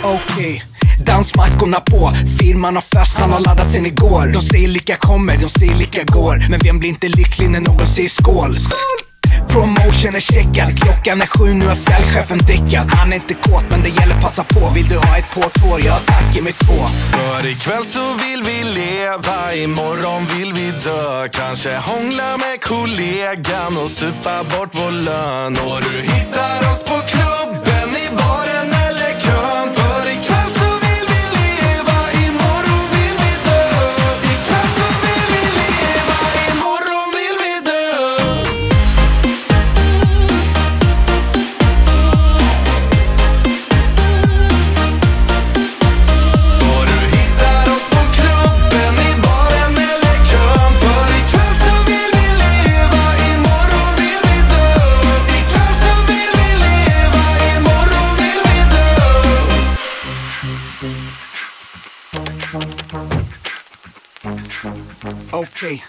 Okej, dansmackorna på, firman och festen har laddat sen igår. De säger lika kommer, de säger lika går. Men vem blir inte lycklig när någon säger skål? Promotion är checkad, klockan är 7, nu har säljchefen däckat. Han är inte kåt men det gäller passa på. Vill du ha ett påtår? Jag tackar med 2. För ikväll så vill vi leva, imorgon vill vi dö. Kanske hångla med kollegan och supa bort vår lön. Och du hittar oss på klubben, i baren eller kön. För ikväll så vill vi leva, imorgon vill vi dö. Ikväll så vill vi leva, imorgon vill vi dö. Och du hittar oss på klubben, i baren eller kön. För ikväll så vill vi leva, imorgon vill vi dö. Ikväll så vill vi leva, imorgon vill vi dö. Okej.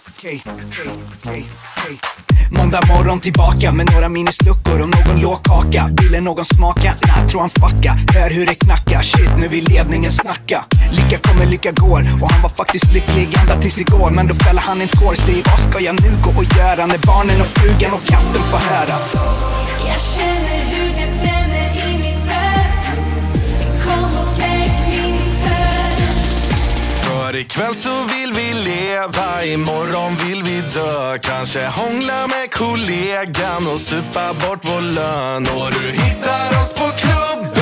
Måndag morgon tillbaka med några minnesluckor och någon lågkaka. Ville någon smaka? Nej, tror han fucka. Hör hur det knackar, shit nu vill ledningen snacka. Lycka kommer, lycka går. Och han var faktiskt lycklig ända tills igår. Men då fäller han en tår, säger vad ska jag nu gå och göra? När barnen och frugan och katten får höra. Jag känner hur det bränner i mitt bröst. Kom och släck min törst. För ikväll så vill vi leva, imorgon vill vi dö. Kanske hångla med kollegan och supa bort vår lön. Och du hittar oss på klubben,